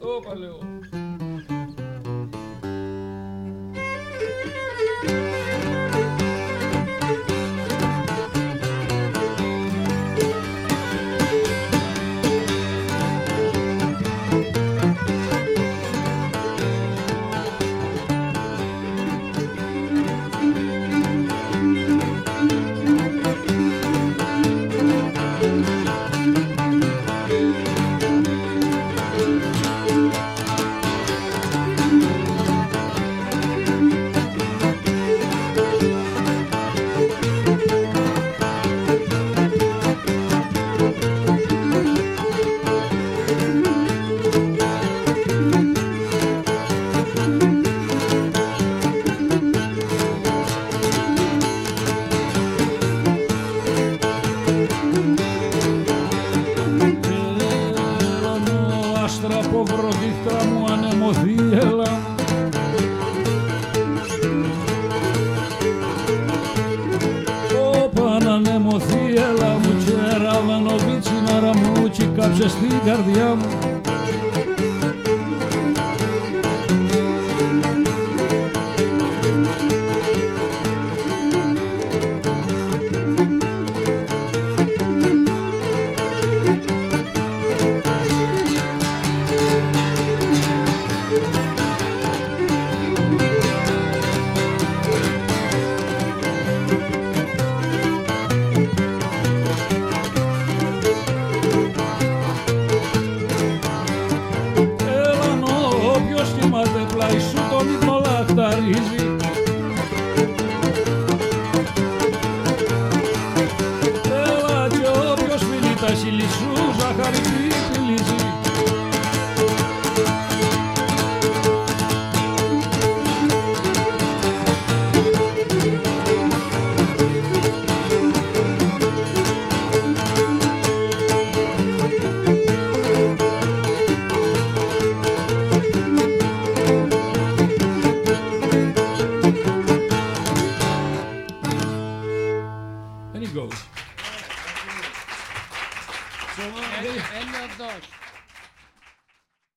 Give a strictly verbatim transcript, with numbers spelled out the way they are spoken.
Όπα λέω. Βροδίχτρα μου ανεμωθεί, έλα. Όπα να ανεμωθεί, έλα μου και ραβανοβίτσι να ραμούτσι κάψε στην καρδιά μου. Έλα κι όποιος φίλει τα χείλη σου ζάχαρη πιλίζει. And he goes. So, uh, and, and